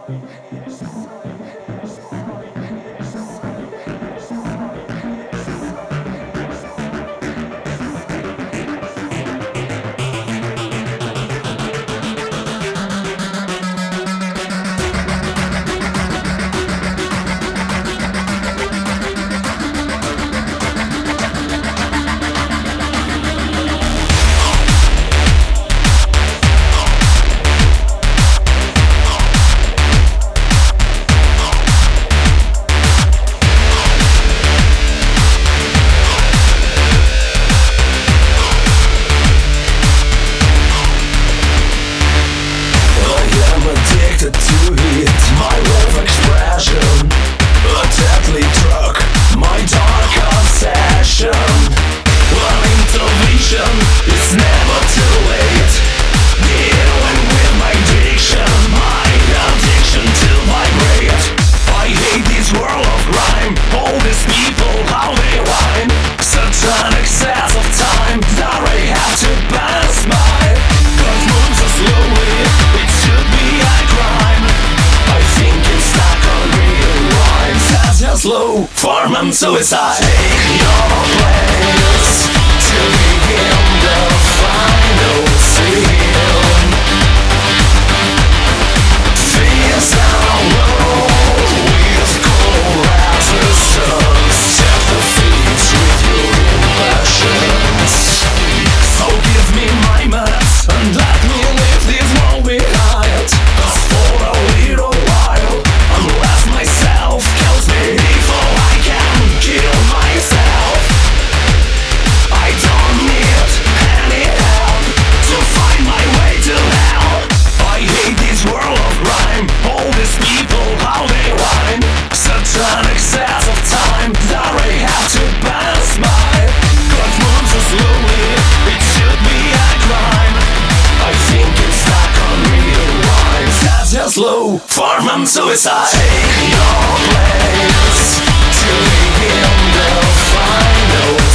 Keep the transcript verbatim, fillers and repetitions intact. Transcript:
Slow form and suicide. Take your place to begin the final scene. Face our world with cold resistance. Set the feet with your impressions. So give me my minutes and let me leave this world behind. Just for a little while, unless myself kills me. Slow form and suicide. Take your place to begin the final